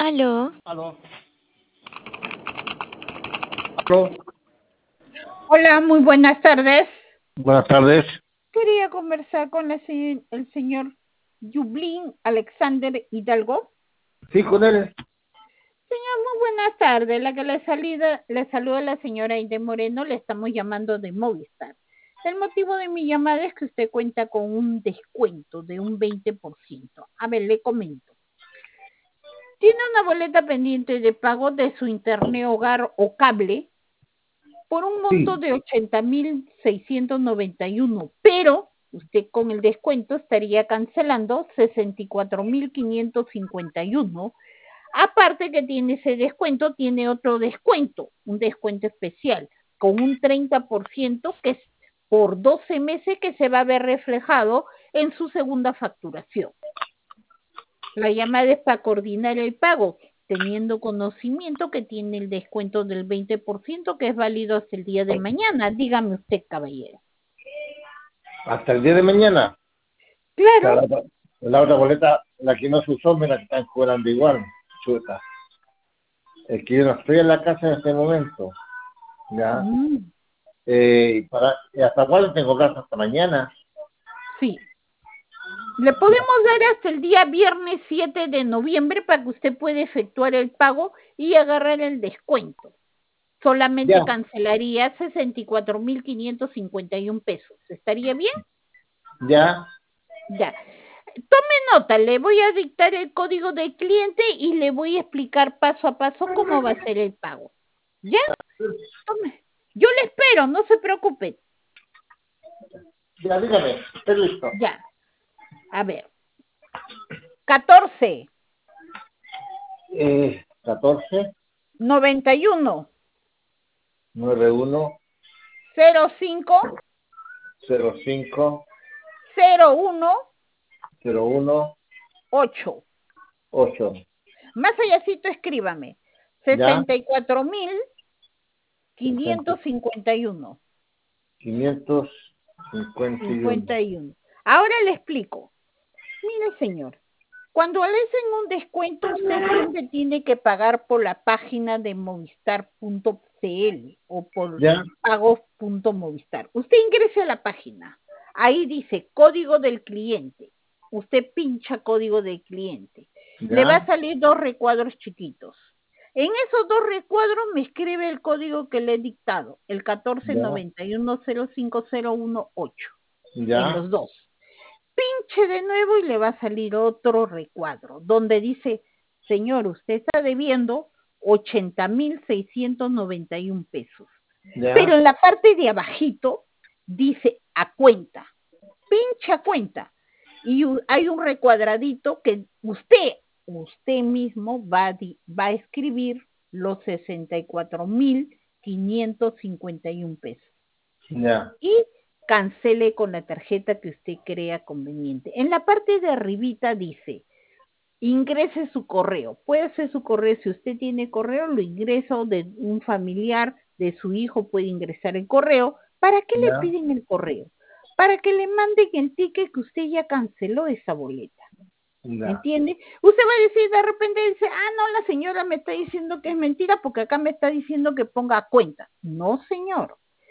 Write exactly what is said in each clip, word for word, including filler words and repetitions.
Aló. Aló. Aló. Hola, muy buenas tardes. Buenas tardes. Quería conversar con la se- el señor Yublin Alexander Hidalgo. Sí, con él. Señor, muy buenas tardes. La que le, salida, le saluda la señora Aide Moreno, le estamos llamando de Movistar. El motivo de mi llamada es que usted cuenta con un descuento de un veinte por ciento. A ver, le comento. Tiene una boleta pendiente de pago de su internet hogar o cable por un monto Sí. de ochenta mil seiscientos noventa y uno, pero usted con el descuento estaría cancelando sesenta y cuatro mil quinientos cincuenta y uno. Aparte que tiene ese descuento, tiene otro descuento, un descuento especial, con un treinta por ciento que es por doce meses que se va a ver reflejado en su segunda facturación. La llamada es para coordinar el pago, teniendo conocimiento que tiene el descuento del veinte por ciento que es válido hasta el día de mañana. Dígame usted, caballero. Hasta el día de mañana. Claro. La, otra- la otra boleta, la que no se usó, me la están cobrando igual. Chuta. Es que yo no estoy en la casa en este momento. ¿Ya? Mm, Eh, para, ¿y hasta cuándo tengo casa? Hasta mañana. sí. Le podemos dar hasta el día viernes siete de noviembre para que usted pueda efectuar el pago y agarrar el descuento. Solamente Ya. cancelaría sesenta y cuatro mil quinientos cincuenta y uno pesos. ¿Estaría bien? Ya. Ya. Tome nota, le voy a dictar el código del cliente y le voy a explicar paso a paso cómo va a ser el pago. ¿Ya? Tome. Yo le espero, no se preocupe. Ya, dígame. Estoy listo. Ya. A ver. catorce, Eh, catorce, noventa y uno, noventa y uno, cero cinco, cero cinco, cero uno, cero uno, ocho. ocho. Más allácito escríbame. Ya. sesenta y cuatro mil quinientos cincuenta y uno. quinientos cincuenta y uno. cincuenta y uno. Ahora le explico. Mire, señor, cuando le hacen un descuento, usted siempre tiene que pagar por la página de movistar punto c l o por Ya. pagos punto movistar. Usted ingrese a la página. Ahí dice código del cliente. Usted pincha código del cliente. Le va a Ya. salir dos recuadros chiquitos. En esos dos recuadros me escribe el código que le he dictado, el catorce Ya. noventa y uno cero cinco cero uno ocho. Ya. En los dos. Pinche de nuevo y le va a salir otro recuadro donde dice, señor, usted está debiendo ochenta mil seiscientos noventa y uno pesos. Ya. Pero en la parte de abajito dice a cuenta, pinche a cuenta. Y hay un recuadradito que usted, usted mismo va a, di, va a escribir los sesenta y cuatro mil quinientos cincuenta y uno pesos. Ya. Y cancele con la tarjeta que usted crea conveniente. En la parte de arribita dice, ingrese su correo. Puede ser su correo, si usted tiene correo, lo ingresa, o de un familiar, de su hijo puede ingresar el correo. ¿Para qué Ya. le piden el correo? Para que le manden el ticket que usted ya canceló esa boleta. Ya. ¿Entiende? Usted va a decir de repente, dice, ah, no, la señora me está diciendo que es mentira porque acá me está diciendo que ponga cuenta. No, señor.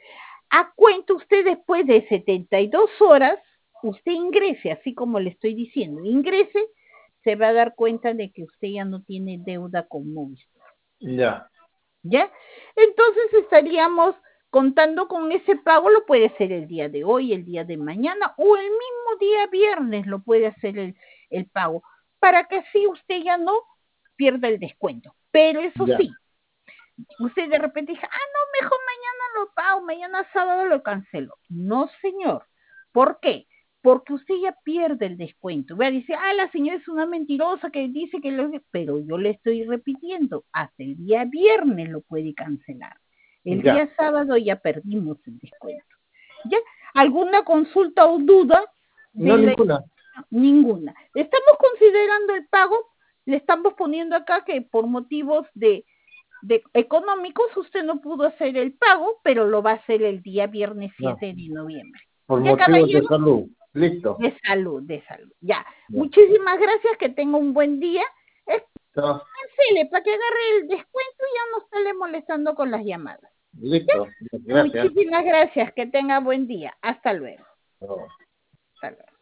A cuenta usted después de setenta y dos horas, usted ingrese, así como le estoy diciendo, ingrese, se va a dar cuenta de que usted ya no tiene deuda con Movistar. Ya. ¿Ya? Entonces estaríamos contando con ese pago, lo puede ser el día de hoy, el día de mañana o el mismo día viernes lo puede hacer el, el pago, para que así usted ya no pierda el descuento. Pero eso Ya. sí, usted de repente dice, ah, no, mejor mañana lo pago, mañana sábado lo cancelo. No, señor. ¿Por qué? Porque usted ya pierde el descuento. Vea, dice, ah, la señora es una mentirosa que dice que lo... Pero yo le estoy repitiendo, hasta el día viernes lo puede cancelar. El Ya. día sábado ya perdimos el descuento. ¿Ya? ¿Alguna consulta o duda? De No, la... ninguna. Ninguna. Estamos considerando el pago, le estamos poniendo acá que por motivos de de económicos usted no pudo hacer el pago, pero lo va a hacer el día viernes siete No. de noviembre. Por ¿Ya, motivos de caballero? salud. Listo. De salud, de salud. Ya. Ya. Muchísimas gracias, que tenga un buen día. Es- Chao. Llámele para que agarre el descuento y ya no estarle molestando con las llamadas. Listo, gracias. Muchísimas gracias, que tenga buen día. Hasta luego. Oh. Hasta luego.